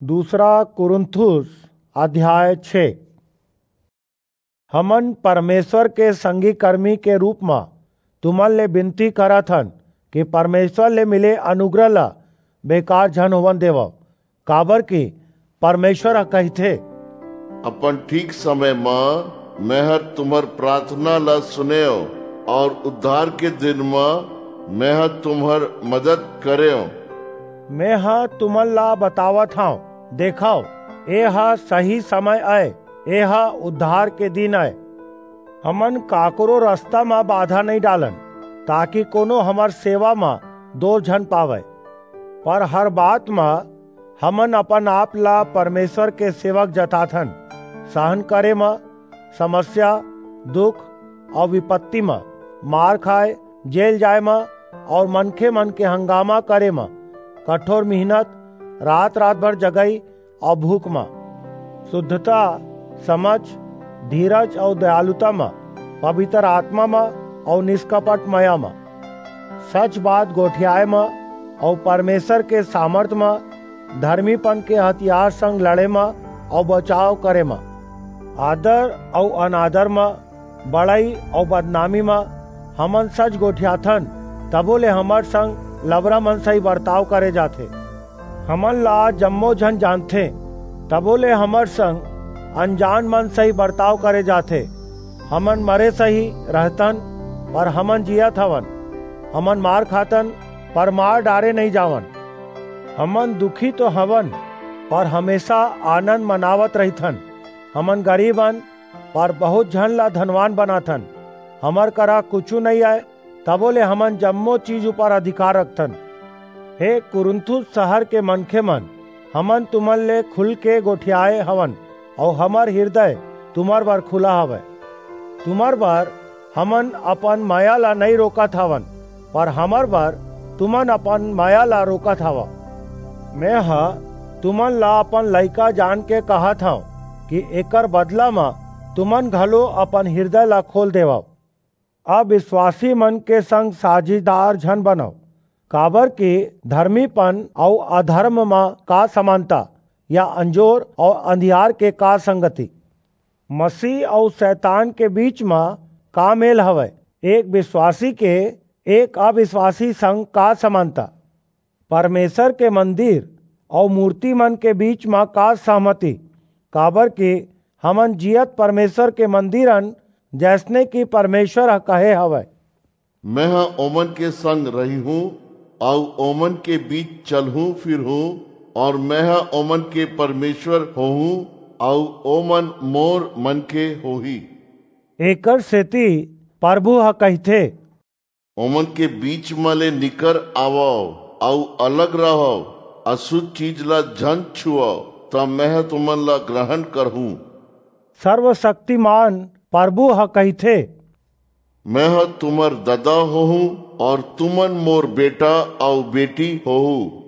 दूसरा कुरिन्थुस अध्याय 6। हमन परमेश्वर के संगी कर्मी के रूप में तुमन ले विनती करत हन कि परमेश्वर ले मिले अनुग्रह ला बेकार झन होवन देव। काबर कि परमेश्वर ह कहिथे, अपन ठीक समय में मैं हर तुम्हार प्रार्थना ला सुने और उद्धार के दिन में मैं हर तुम्हार मदद करे। मैं हा तुमन ला बतावत हूँ, देखाओ ए हा सही समय आए, ए हा उद्धार के दिन आए। हमन काकरो रास्ता में बाधा नहीं डालन ताकि कोनो हमार सेवा में दोष झन पावे, पर हर बात में हमन अपन आप ला परमेश्वर के सेवक जताथन। सहन करे में, समस्या, दुख और विपत्ति में, मार खाए, जेल जाए में और मनखे मन के हंगामा करे में, कठोर मेहनत, रात रात भर जगई और भूख में, शुद्धता, समझ, धीरज और दयालुता में, पवित्र आत्मा में और निष्कपट माया में, सच बात गोठियाए में और परमेश्वर के सामर्थ में, धर्मीपन के हथियार संग लड़े में और बचाव करे में, आदर और अनादर में, बड़ाई और बदनामी में हमन सच गोठियाथन। तबो ले हमर संग लबरा मन सही बर्ताव करे जाथे। हमन ला जम्मो झन जानथे, तबो ले हमर संग अनजान मन सही बर्ताव करे जाथे। हमन मरे सही रहतन पर हमन जियत हवन, हमन मार खातन पर मार डारे नहीं जावन। हमन दुखी तो हवन पर हमेशा आनंद मनावत रहिथन। हमन गरीबन पर बहुत झन ला धनवान बनाथन। हमर करा कुछु नहीं आए, तबो ले हमन जम्मो चीज ऊपर अधिकार रखथन। हे कुरिन्थुस शहर के मनखे मन, हमन तुमन ले खुल के गोठियाए हवन और हमर हृदय तुम्हार बर खुला हवे। तुम्हार बर हमन अपन माया ला नहीं रोकत हवन, पर हमर बर तुमन अपन माया ला रोकत हवा। मैं हा तुमन ला अपन लइका जान के कहत हूँ कि एकर बदला में तुमन घलो अपन हृदय ला खोल देवो। अब विश्वासी मन के संग साझीदार झन बनो। काबर कि धर्मीपन और अधर्म में का समानता, या अंजोर और अंधियार के का संगति? मसीह और शैतान के बीच में का मेल हवे? एक विश्वासी के एक अविश्वासी संग का समानता? परमेश्वर के मंदिर और मूर्ति मन के बीच में का सहमति? काबर कि हमन जियत परमेश्वर के मंदिरन जैसने कि परमेश्वर कहे हवे, मैं हाँ ओमन के संग रही हूँ और ओमन के बीच चलूं फिर हूँ, और मैं हाँ ओमन के परमेश्वर होहूँ और ओमन मोर मन के होही। एकर सेती प्रभु हा कहथे, ओमन के बीच मले निकर आवो और अलग रहो, अशुद्ध चीज ला झन छुओ, तब मैं तुमन ला ग्रहण करहूँ। सर्वशक्तिमान प्रभु हा कहथे, मैं तुमर दादा होहूँ और तुमन मोर बेटा और बेटी होहूँ।